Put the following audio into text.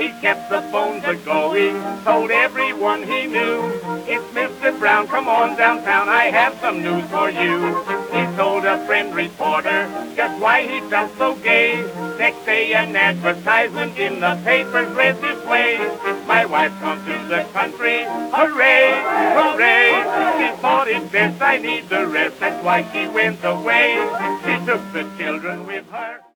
He kept the phones a-going, told everyone he knew. It's Mr. Brown, come on downtown, I have some news for you. He told a friend reporter just why he felt so gay. Next day an advertisement in the papers read this way: my wife's gone to the country, hooray, hooray. She thought it's best I need the rest, that's why she went away. She took the children with her.